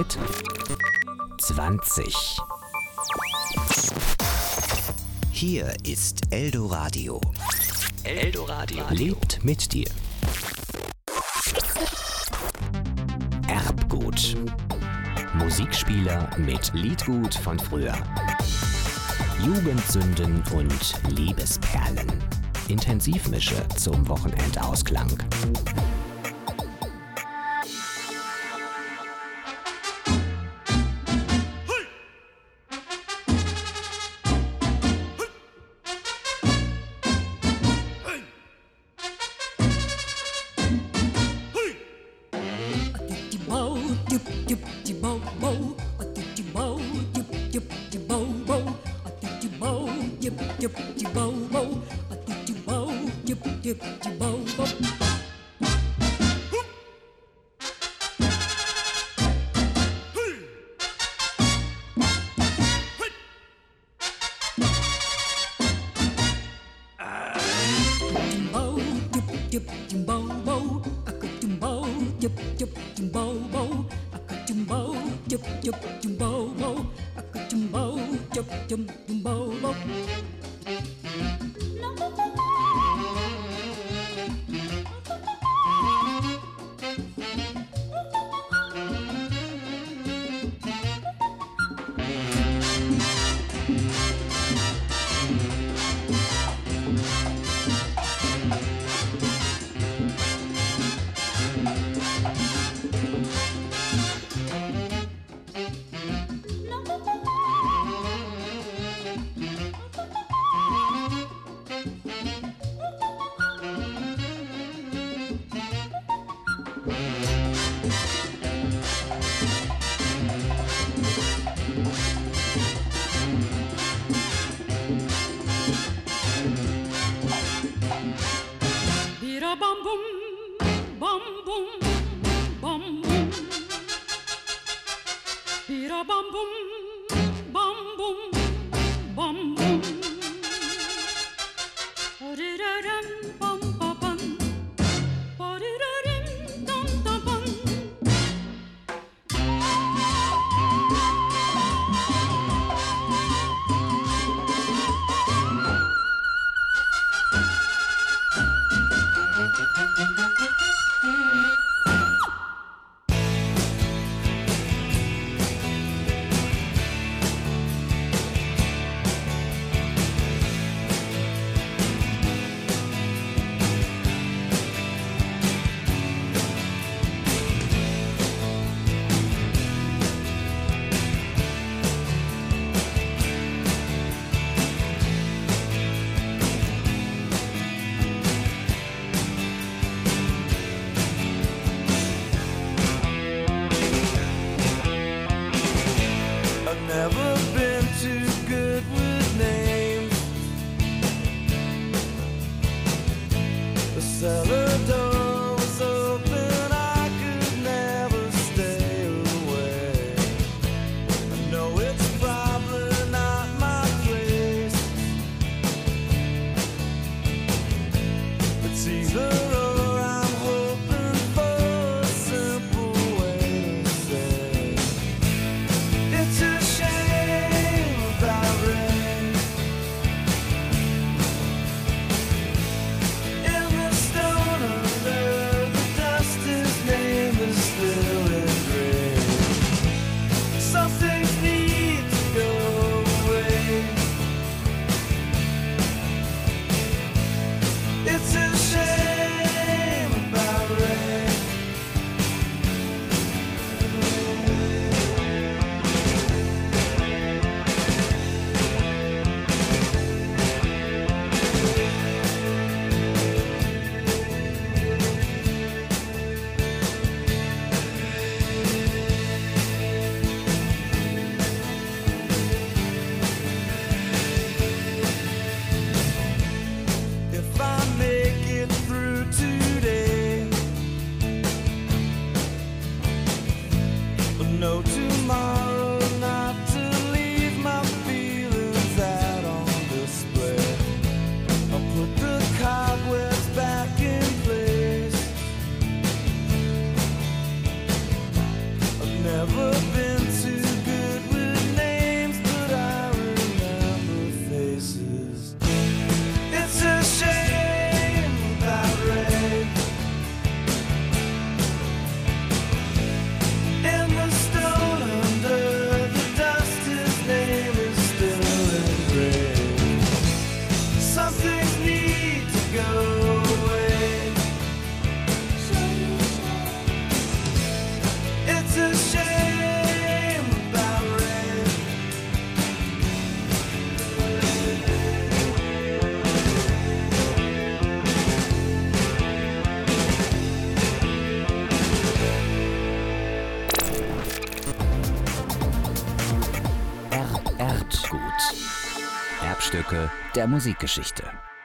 Zeit 20. Hier ist Eldoradio. Eldoradio lebt mit dir. Erbgut. Musikspieler mit Liedgut von früher. Jugendsünden und Liebesperlen. Intensivmische zum Wochenendausklang. Musikstücke der Musikgeschichte.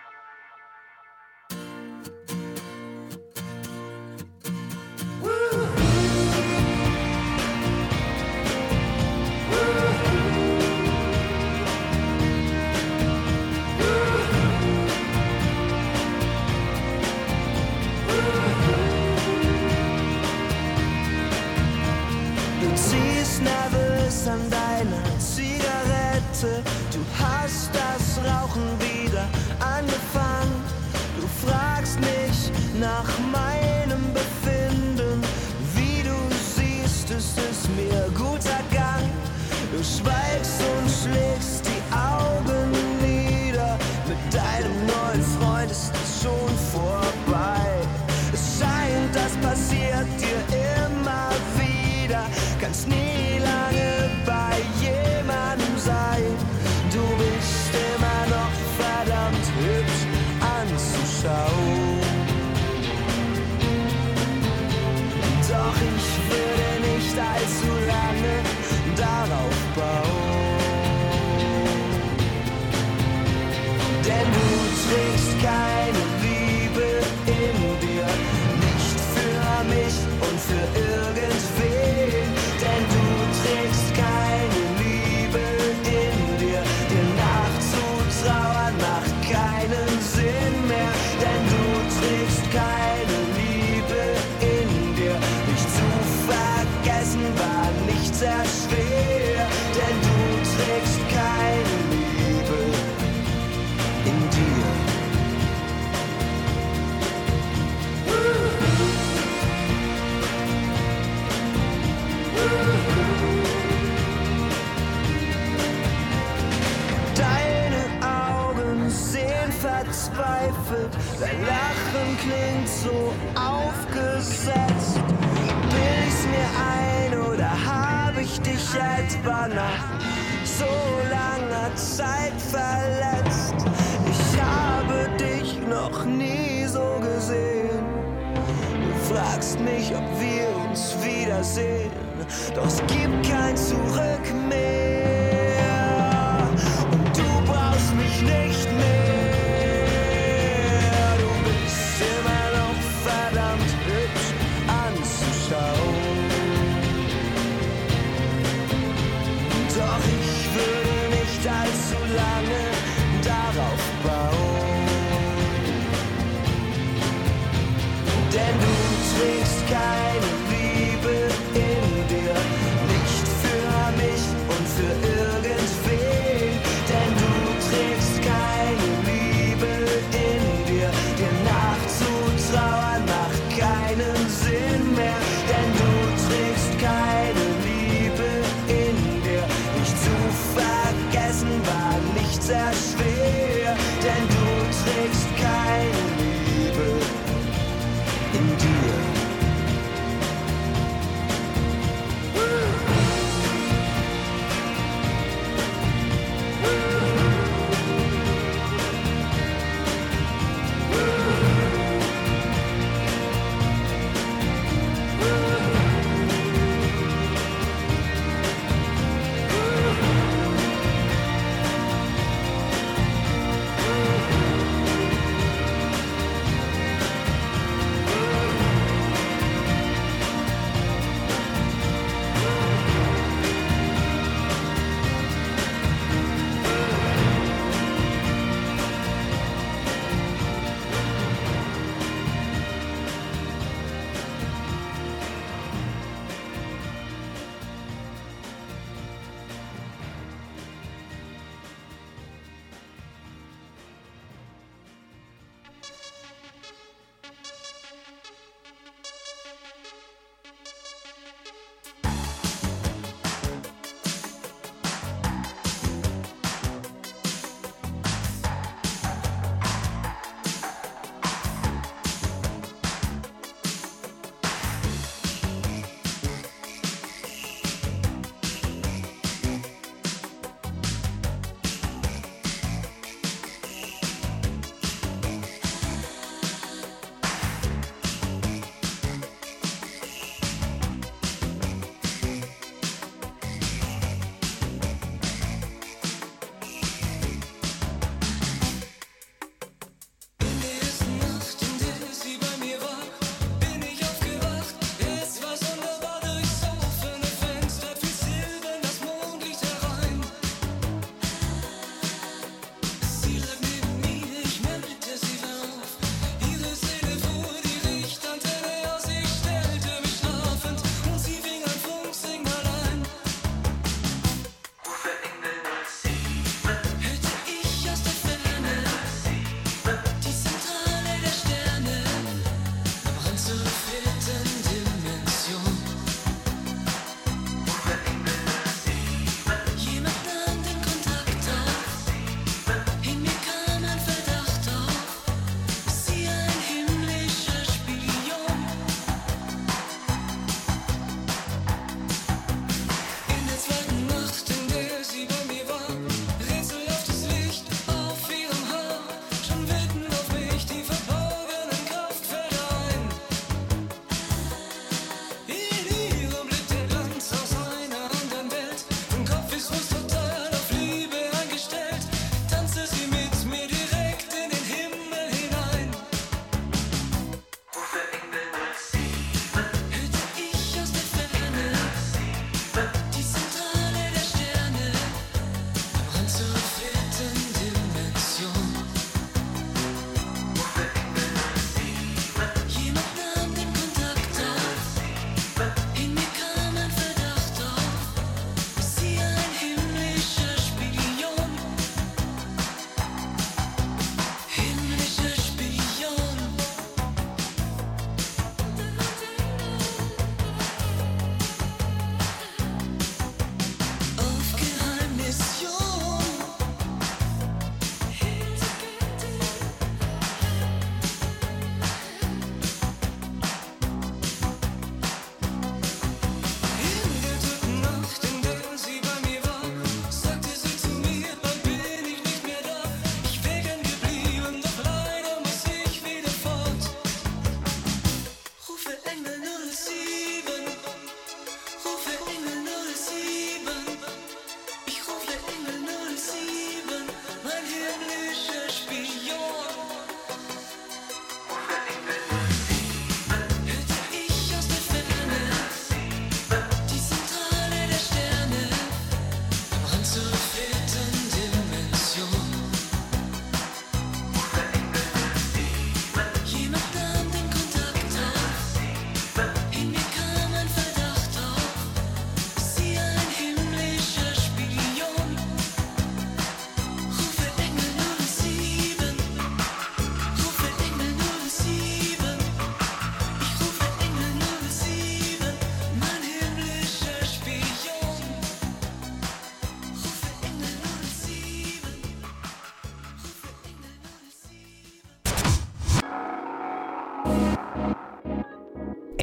Du ziehst nervös an deiner Zigarette, du hast das Rauchen wieder angefangen. Du fragst mich nach meinem Befinden, wie du siehst, es ist mir guter Gang. Du schweigst und schlägst die Augen nieder, mit deinem neuen Freund ist es schon vorbei. Es scheint, das passiert dir immer wieder, kannst nie lange bei jemandem sein. Du bist immer noch verdammt hübsch anzuschauen. Doch ich würde nicht allzu lange darauf bauen. Denn du trägst keine Liebe in dir, nicht für mich und für irgendwen. Denn du trägst keine Liebe in dir, dir nachzutrauern macht keinen Sinn mehr. Denn du trägst keine Liebe in dir, dich zu vergessen war nicht sehr schwer. Denn du trägst keine Liebe in dir. Deine Augen sehen verzweifelt, dein Lachen klingt so aufgesetzt. Bild ich's mir ein oder hab ich dich etwa nach so langer Zeit verletzt? Ich habe dich noch nie so gesehen. Du fragst mich, ob wir uns wiedersehen, doch es gibt kein Zurück mehr. Und du brauchst mich nicht mehr. Du bist immer noch verdammt hübsch anzuschauen. Doch ich würde nicht allzu lange darauf bauen. Denn du trägst keine Liebe in dir, nicht für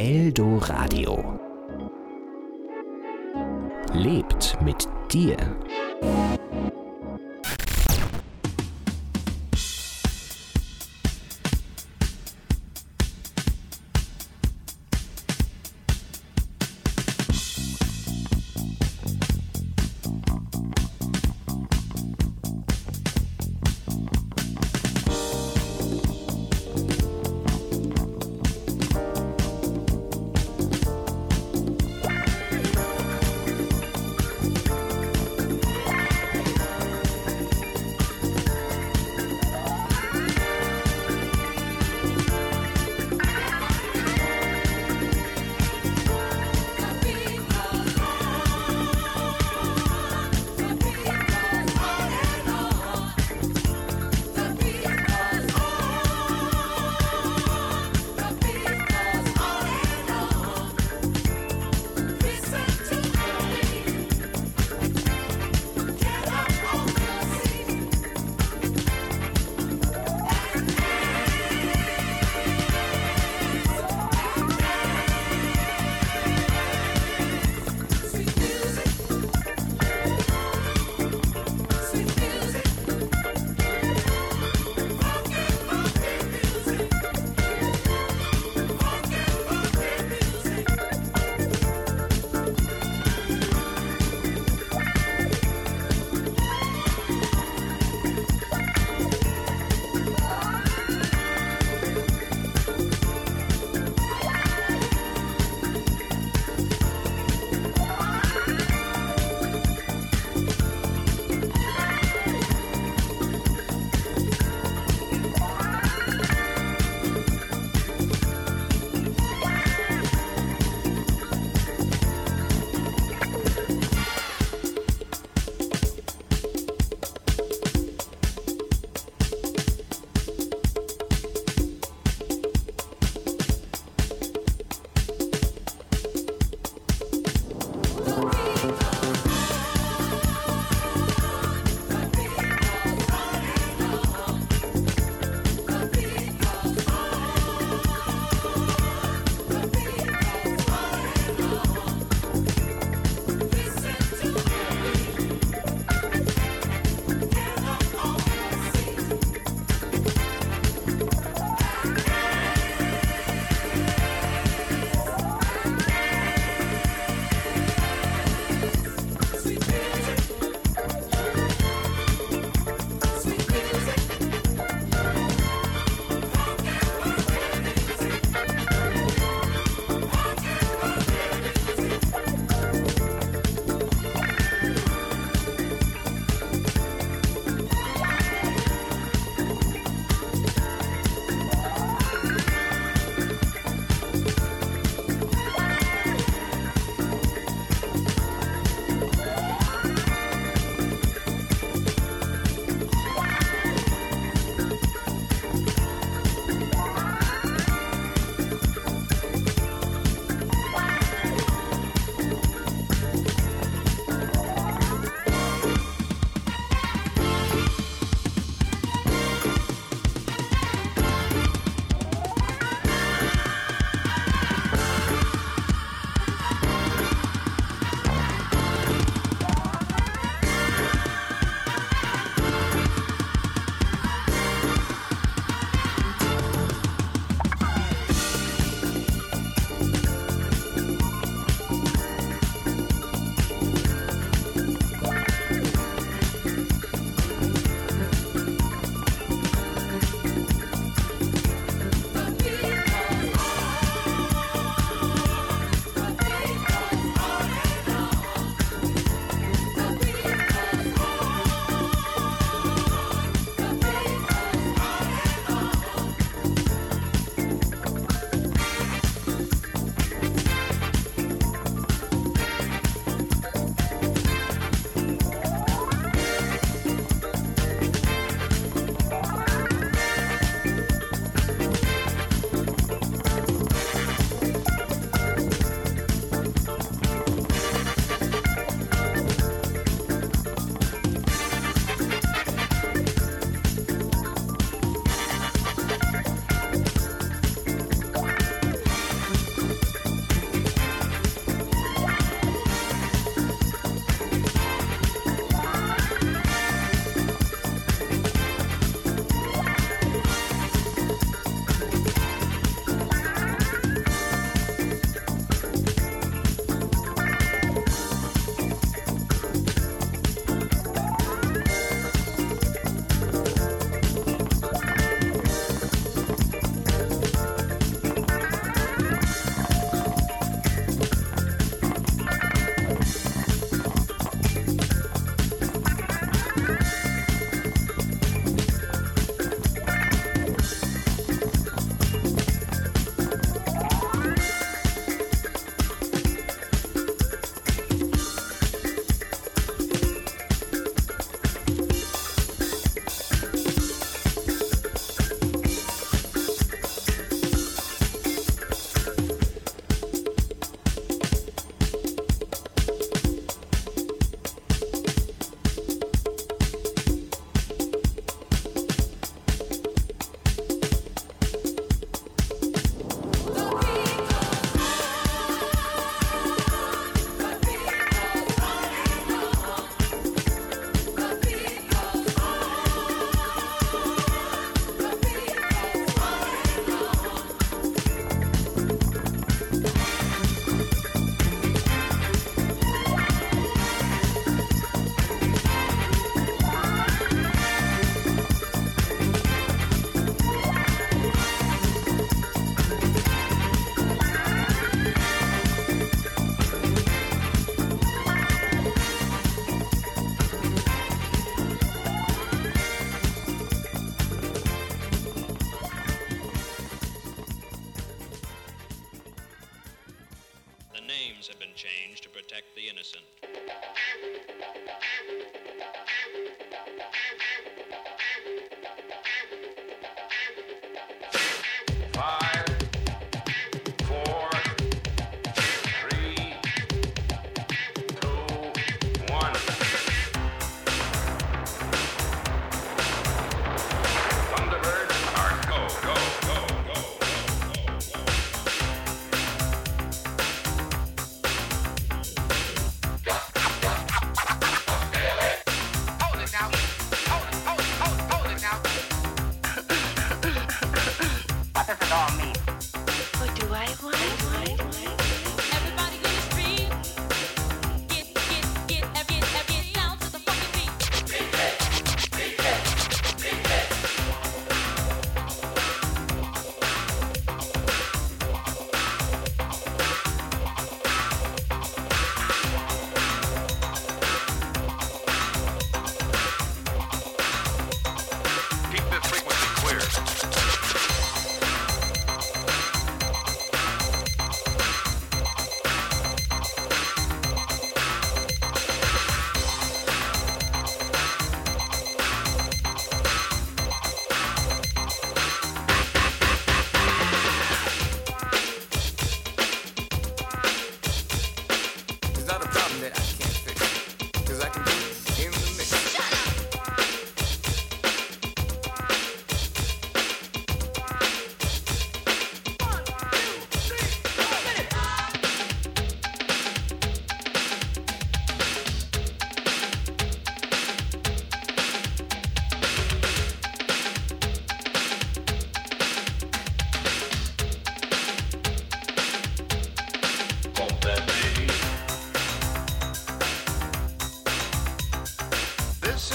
Eldoradio. Lebt mit dir.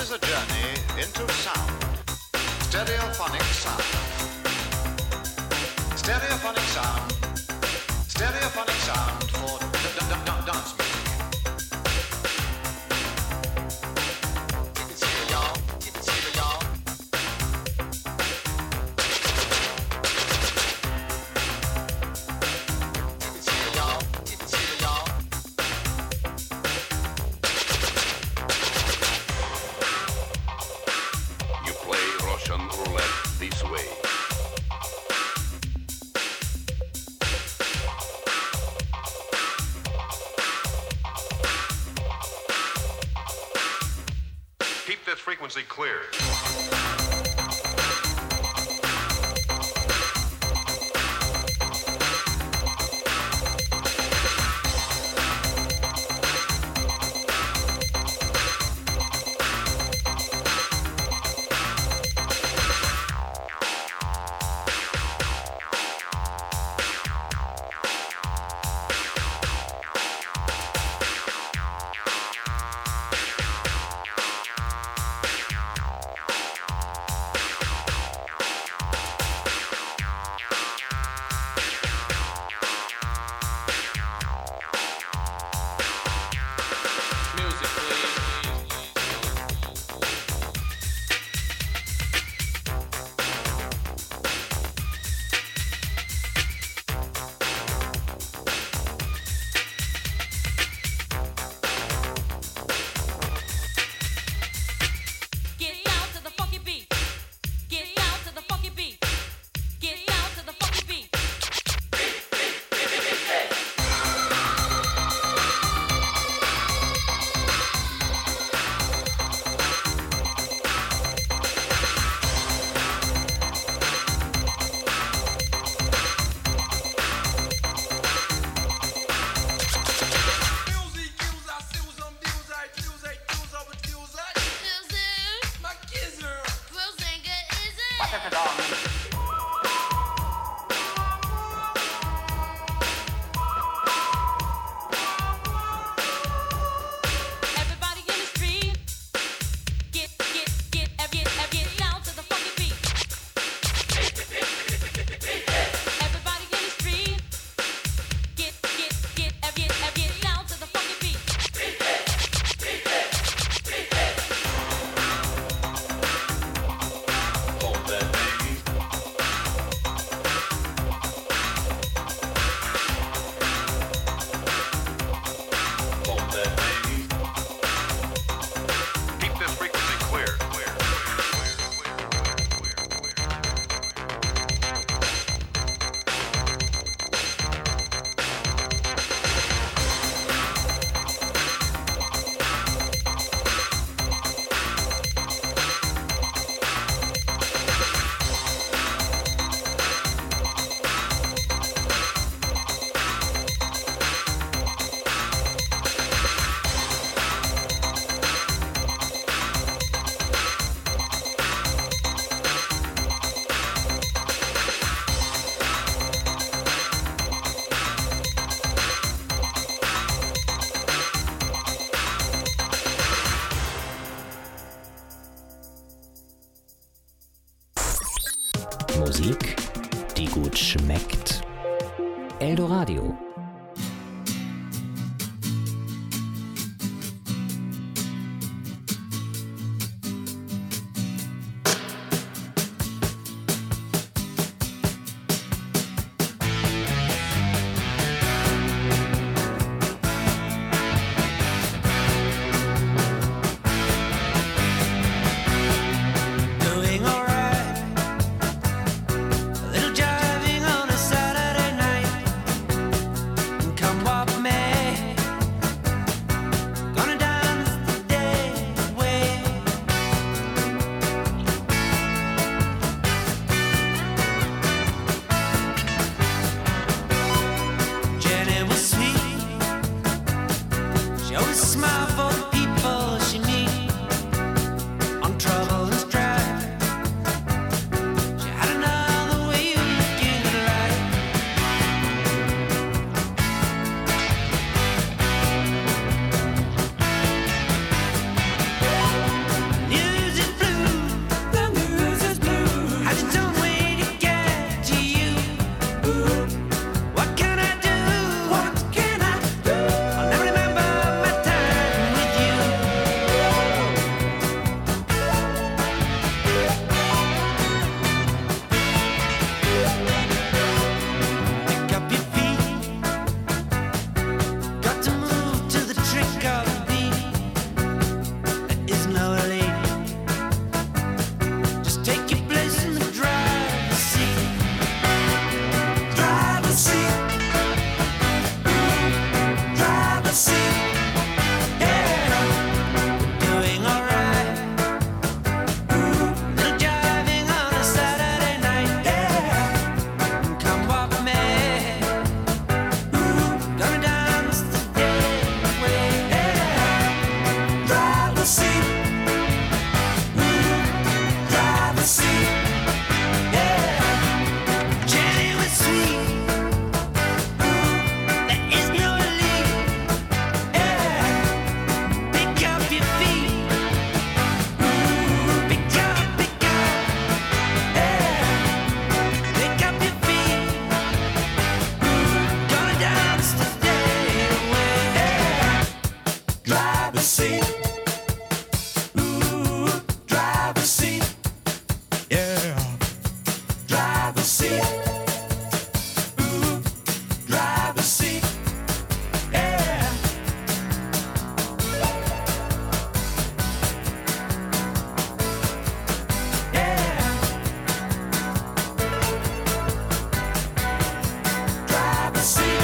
is a journey into sound. Stereophonic sound. Stereophonic sound. Stereophonic sound for dance music. Frequency clear. Musik, die gut schmeckt. Eldoradio. Little driving on a Saturday night. driver's seat. Driver's seat. Yeah. Jenny was sweet. There is no lead. Yeah. Pick up your feet. Pick up. Yeah. Pick up your feet. Gonna dance today. Yeah. Driver's seat. Driver's seat. Yeah. Driver's seat. Driver's seat. Yeah. Yeah. Driver's seat.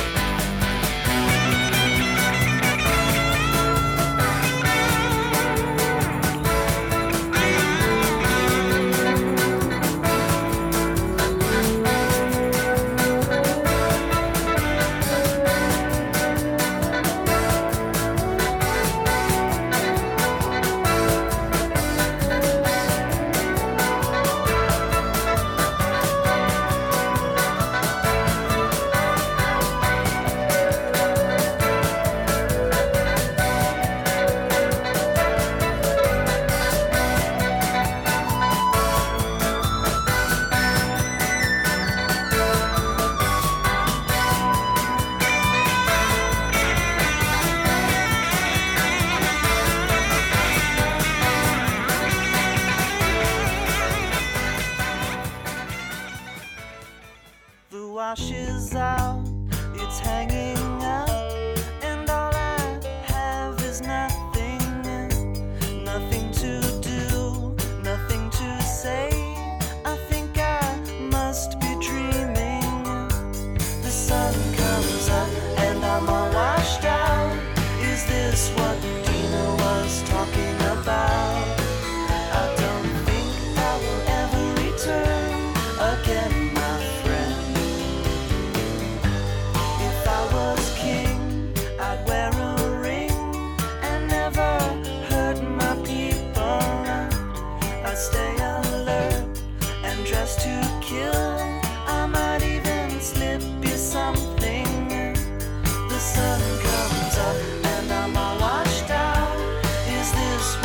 The wash is out, it's hanging up, and all I have is nothing, nothing to do, nothing to say. I think I must be dreaming. The sun comes up and I'm all washed out. Is this what Dina was talking about? I don't think I will ever return again, my friend. If I was king, I'd wear a ring and never hurt my people. I'd stay alert and dress to kill. I might even slip you something. The sun comes up and I'm all washed out. Is this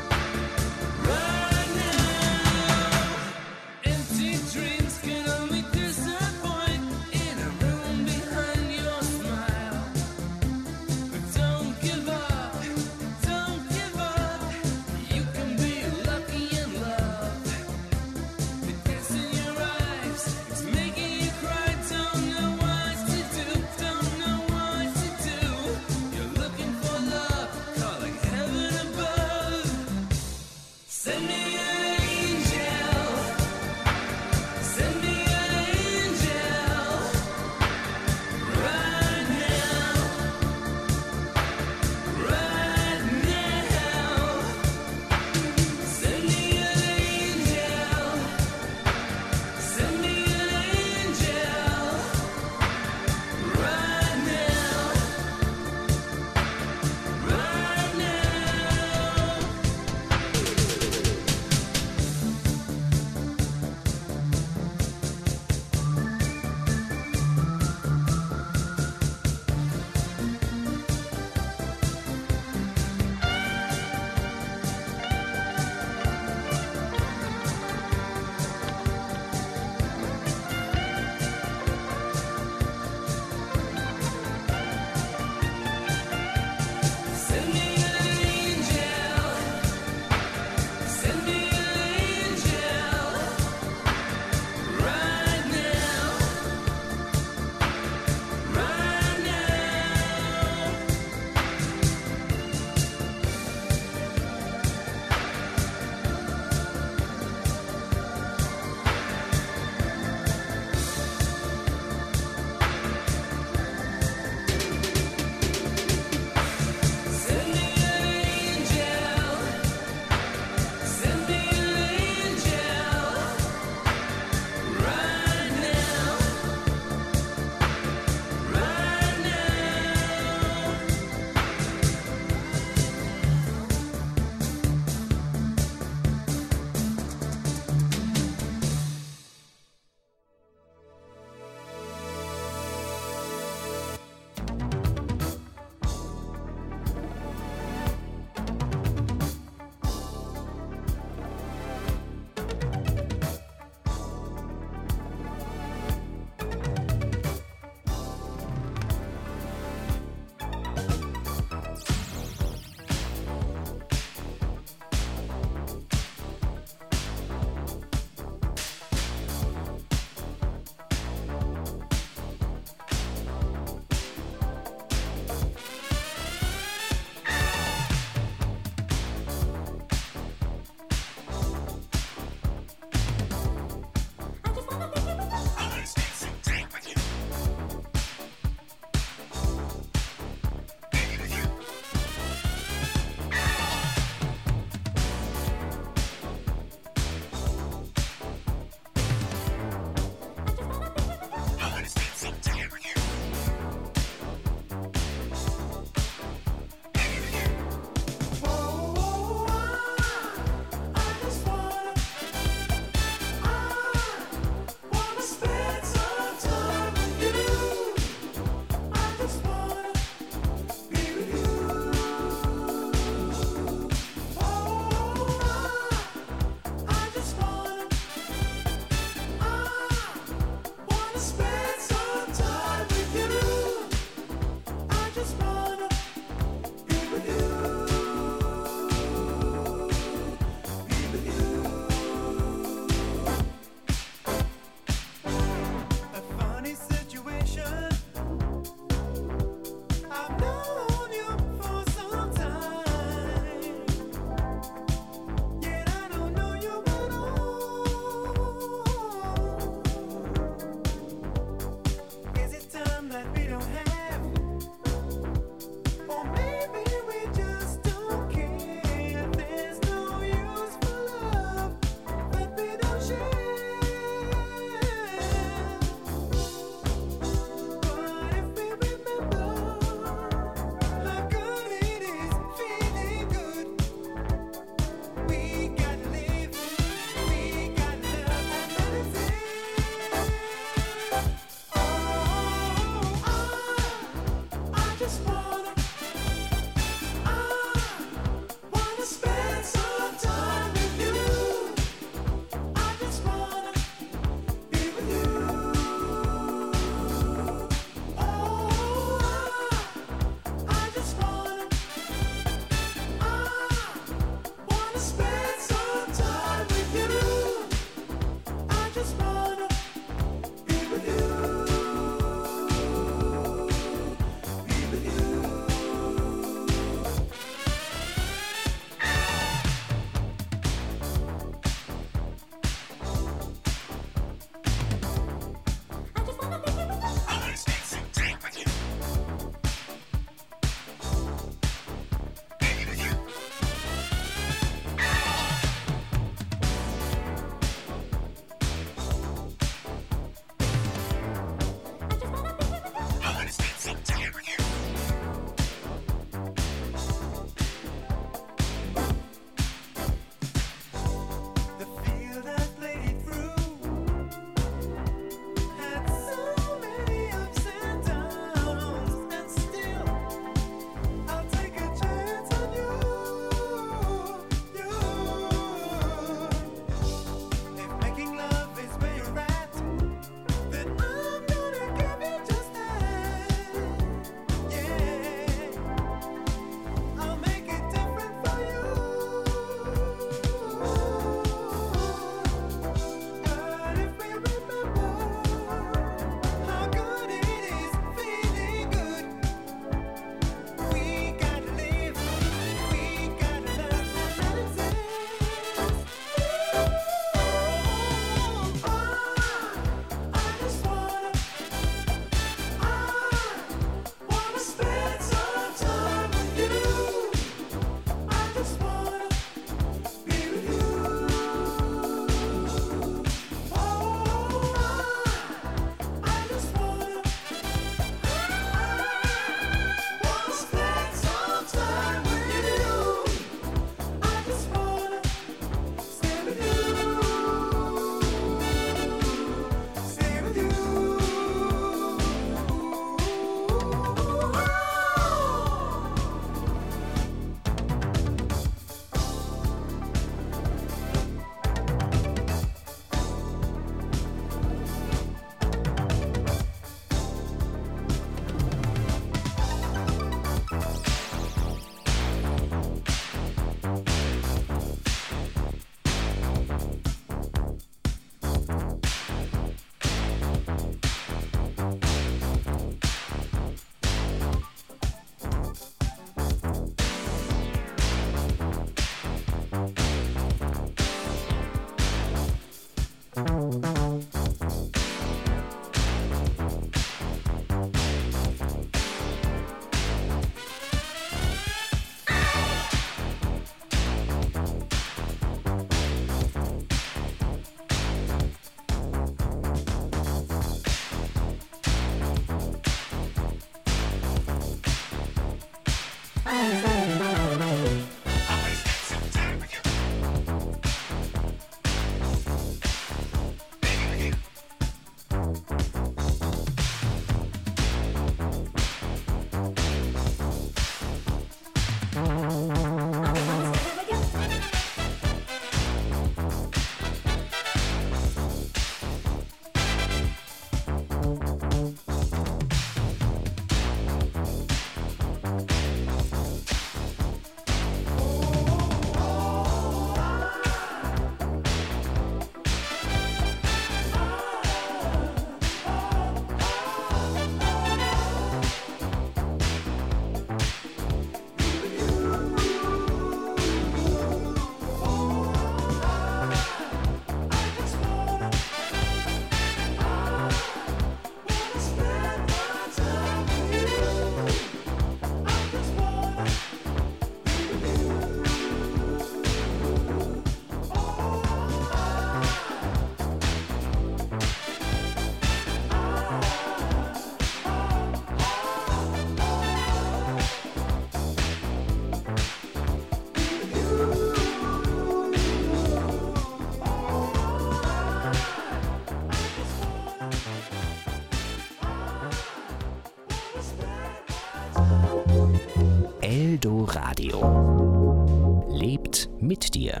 Eldoradio. Lebt mit dir.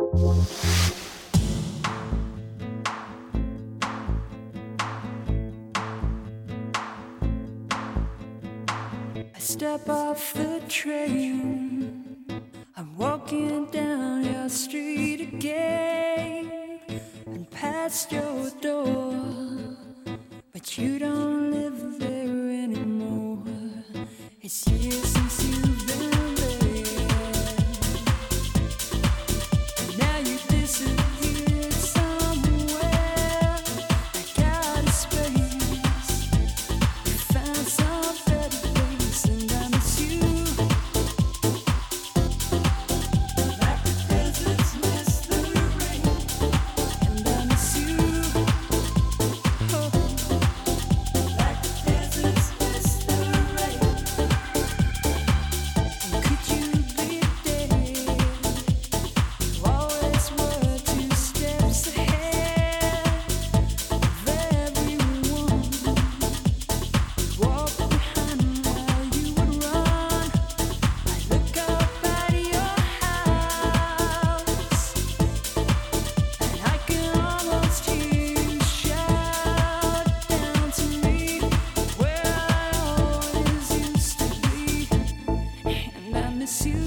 I step off the train, I'm walking down your street again and past your door, but you don't live there anymore. It's years since you've been there, and now you disappeared somewhere. Like out of space, you found some better place, and I miss you. Like the deserts miss the rain, and I miss you. Oh, like the deserts miss the rain. Could you be there? You always were 2 steps ahead of everyone. Walk behind while you would run. I look up at your house, and I can almost hear you shout down to me where I always used to be, and I miss you.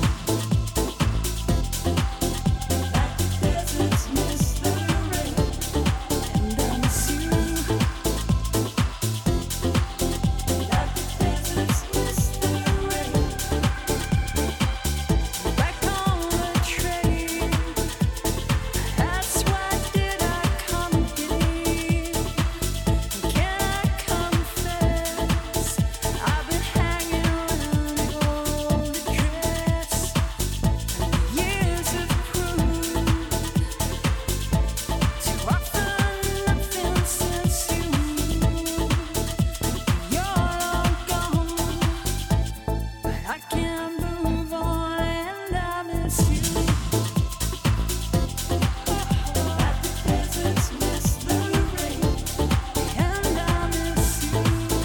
Like the deserts miss the rain, and I miss you. Like the deserts miss the rain. Back on the train, that's why did I come again? Can I confess, I've been hanging around your old address, and the years have proved too often nothing since you moved. You're long gone, but I can't move on, and I miss you. Like the deserts miss the rain, and I miss you.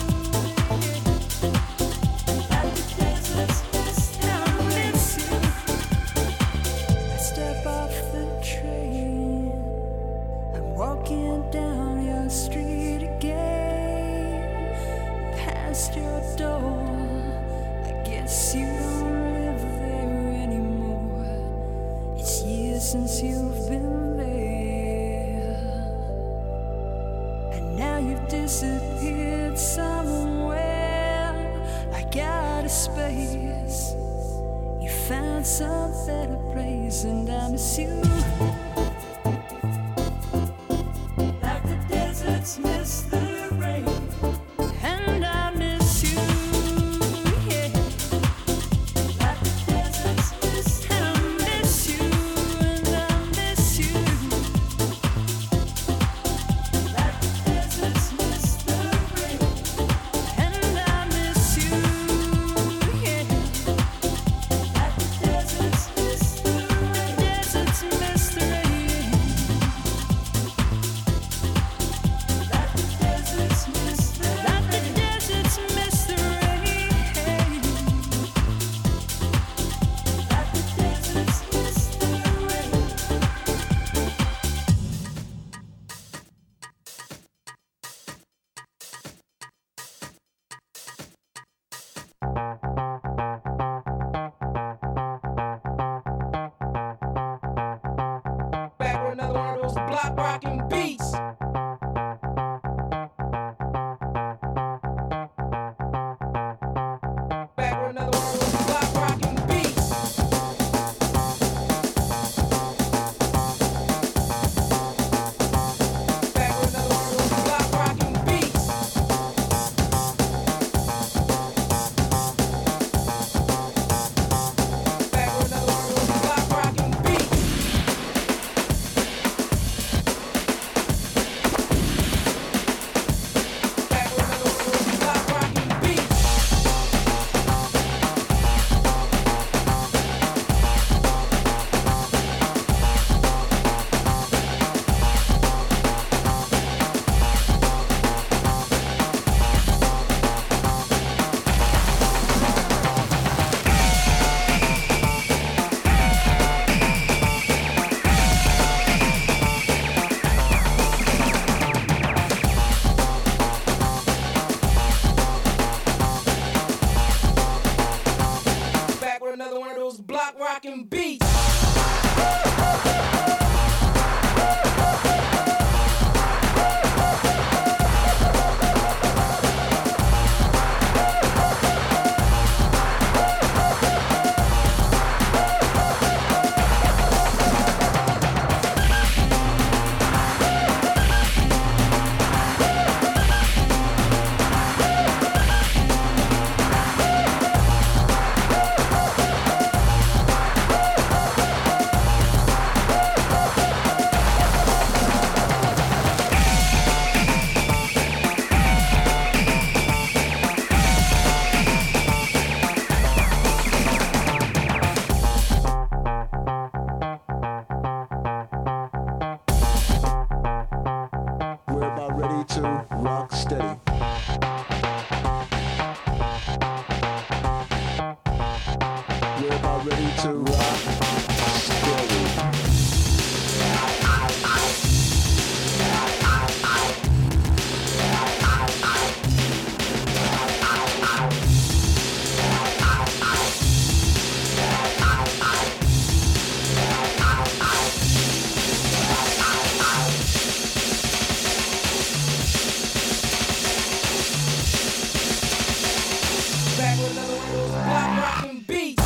Like the deserts miss the rain, I step off the train, I'm walking down your street again, past your door. I guess you don't live there anymore. It's years since you've been there, and now you've disappeared somewhere like out of space. You found some better place, and I miss you. Like the deserts miss the rain, and I miss you. Yeah. Like the deserts miss the rain, and I miss you, and I miss you. Like the deserts miss the rain, and I miss you. Yeah. block rockin' beats. Back with another one of those block rockin' beats. Back with another one of those block rockin' beats. Back with another one of those block rockin' beats. Back with another one of those block rockin' beats. Back with another one of those block rockin' beats. We're about ready to rock steady. We're about ready to rock steady. Back with another one of those block rockin' beats.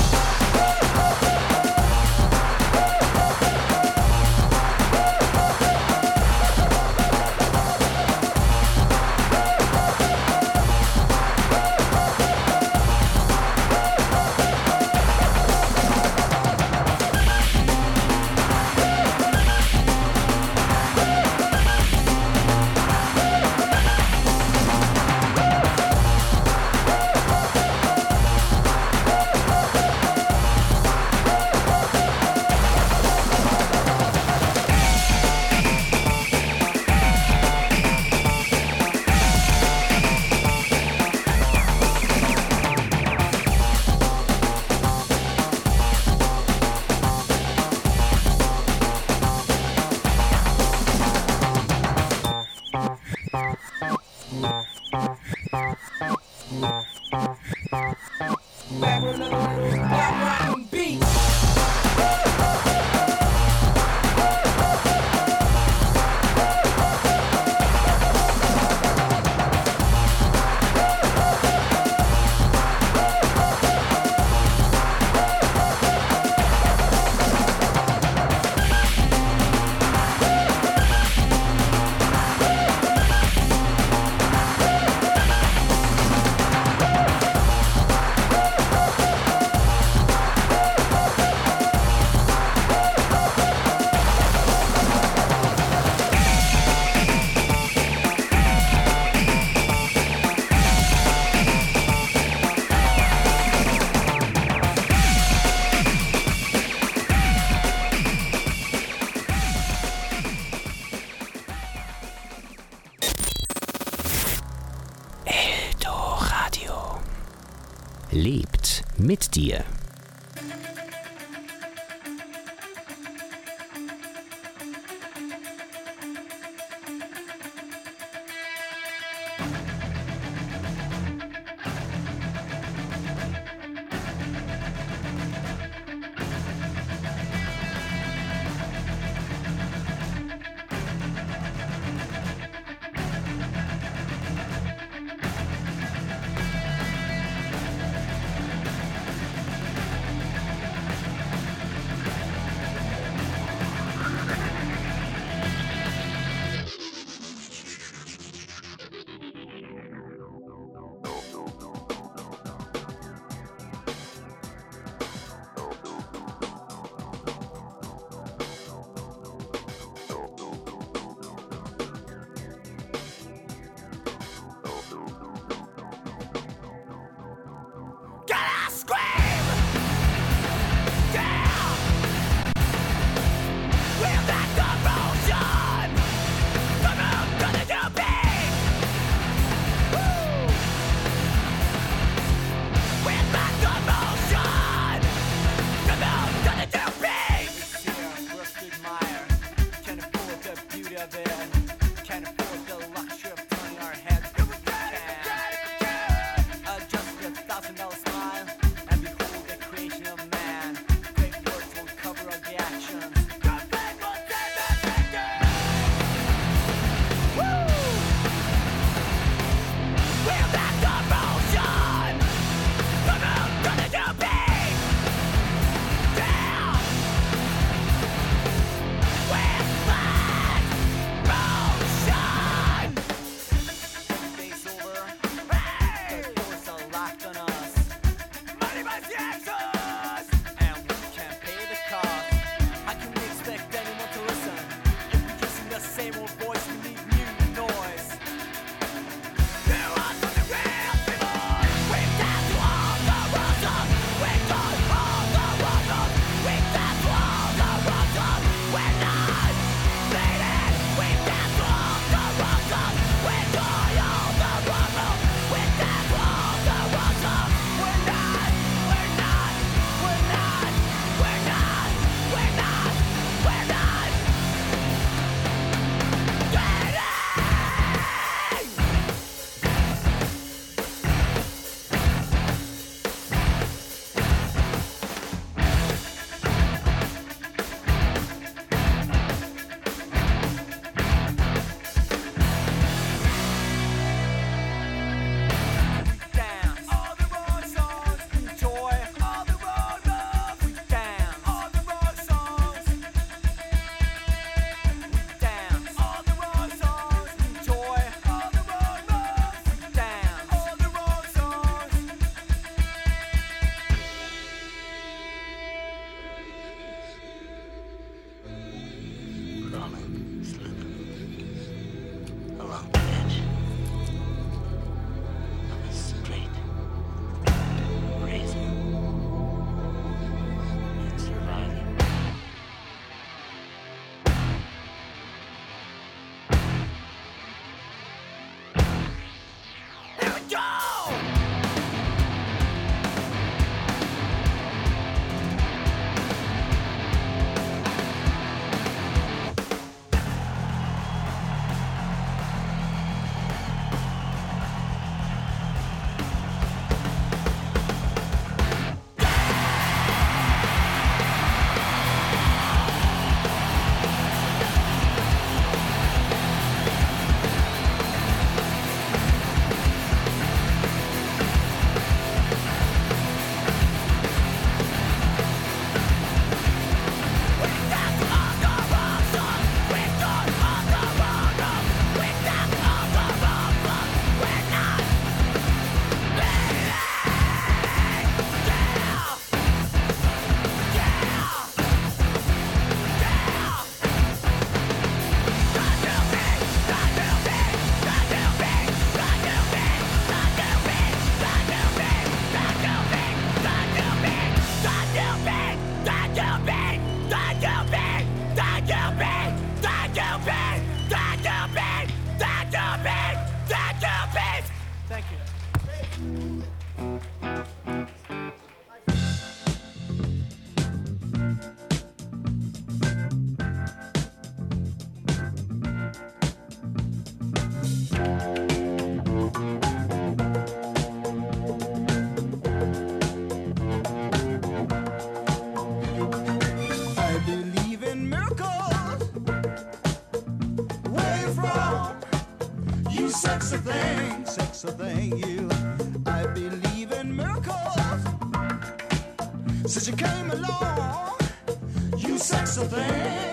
Back with another one of those block rockin' beats. Eldoradio. Lebt mit dir. sexy thing, you. I believe in miracles. Since you came along, you sexy thing.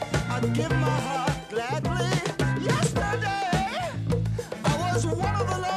Give my heart gladly. Yesterday, I was one of the